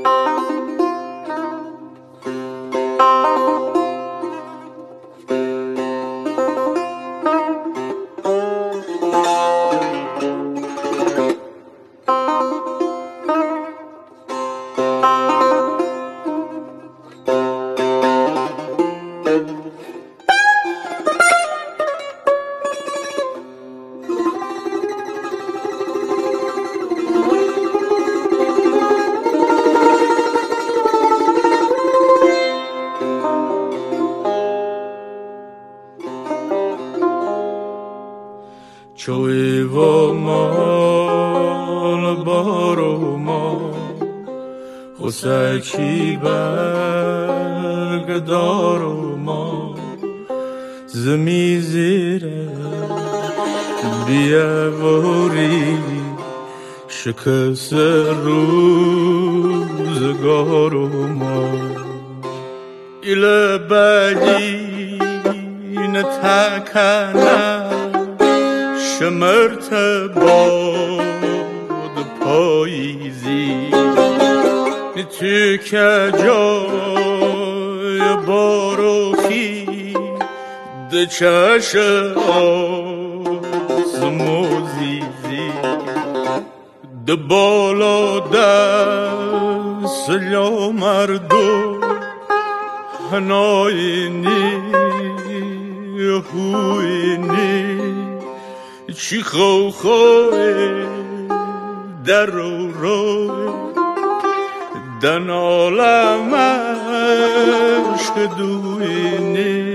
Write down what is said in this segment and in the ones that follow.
چوی و مال بارو ما خسکی برگدارو ما زمی زیره بیاوری شکست روزگارو ما ایل بلی نتکنه شمرت باد پاییزی تو که جای باروخی ده چش آزموزیزی ده بالا دست یا مردو هناینی هوینی چی خواه در رو دن عالم عشق دوینی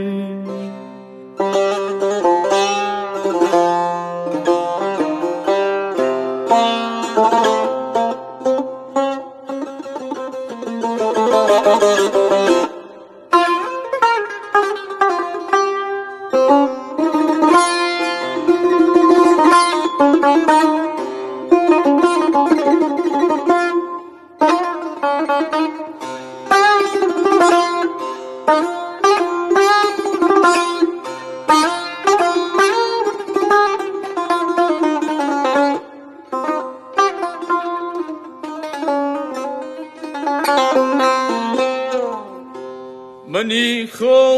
منی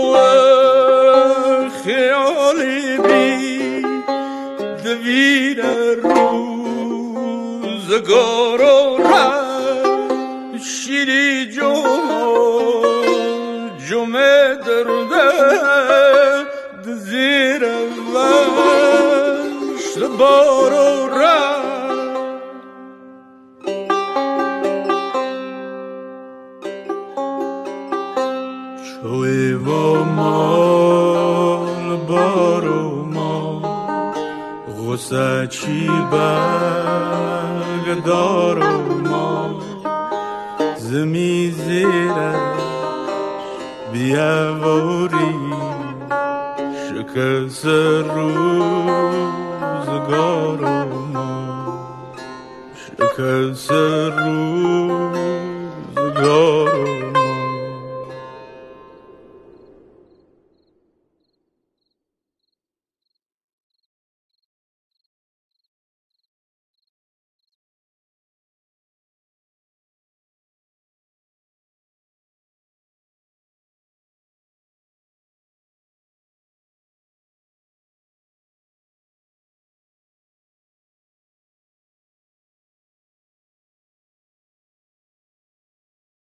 خواه خیالی بی دویر روزگار و رد شیری جمعه درده زیر وشت بار و رد چوی و مال بارو ما غصه چی برگدارو ما زمی زیرش بیاوری شکست روزگارو ما شکست روزگارو